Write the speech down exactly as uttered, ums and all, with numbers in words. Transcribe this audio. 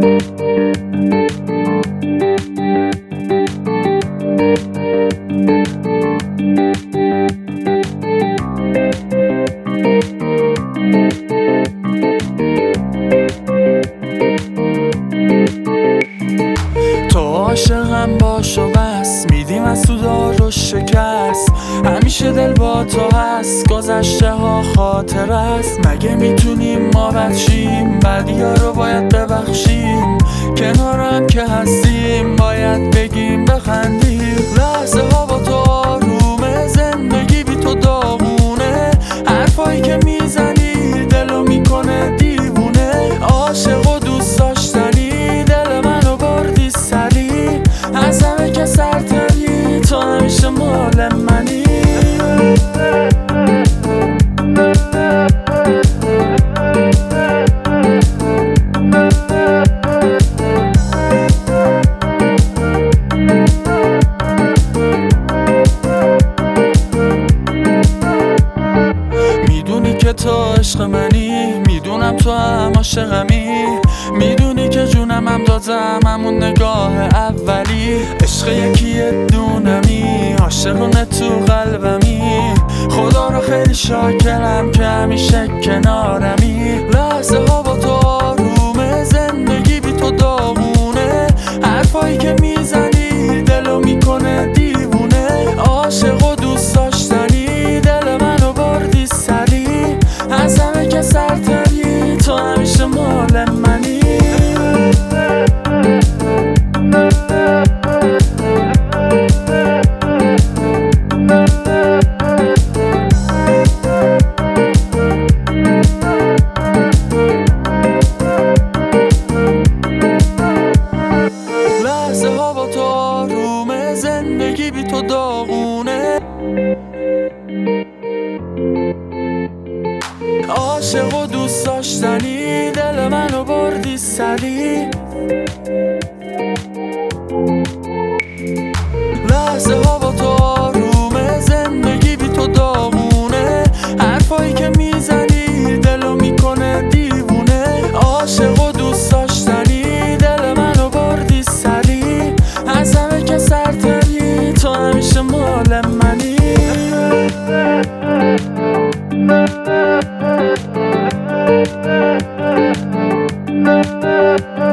تو عاشقم باش و بس، میدیم از تو دار و شکست. همیشه دل با تو هست، گذشته ها خاطر است. مگه میتونیم ما بد شیم؟ بدیا رو باید ببخشیم. کنارم که هستیم باید بگیم بخندیم. لحظه ها با تو آرومه، زندگی بی تو داغونه. حرفایی که میزنی دلو میکنه دیوونه. عاشق و دوست داشتنی، دل منو بردی سری. از همه که سرتری، تو همیشه مال منی. میدونی که تو عشق منی، میدونم تو هم عاشقمی. میدونی که جونم هم دادم همون نگاه اولی. عشق یکیه دونمی، عاشقونه تو قلبمی. خدا رو خیلی شاکرم که همیشه کنارمی. لحظه ها با تو آرومه، زندگی بی تو داغونه. حرفایی که میزنی دلو میکنه دیوونه. عاشق و دوست داشتنی، دل منو بردی سری. از همه که سرتری، تو همیشه مال منی. لحظه ها با تو آرومه، زندگی بی تو داغونه. عاشق و دوست داشتنی، دل منو بردی سری. لحظه ها با تو آرومه، زندگی بی تو داغونه. حرفایی که میزنی دلو میکنه دیوونه. عاشق و دوست داشتنی، دل منو بردی سری. از همه که سرتری، تو همیشه مال منی. Thank you.